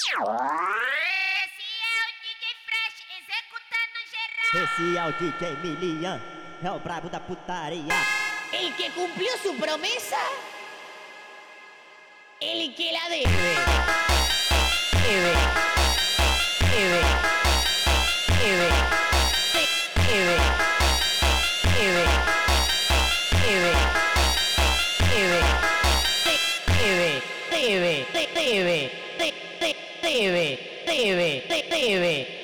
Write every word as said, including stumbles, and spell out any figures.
Esse é o D J Milian, é o brabo da putaria. El que cumplió su promesa, el que la debe. Debe, debe, debe, debe, debe, debe, debe, debe, debe, debe, debe, debe, debe, debe.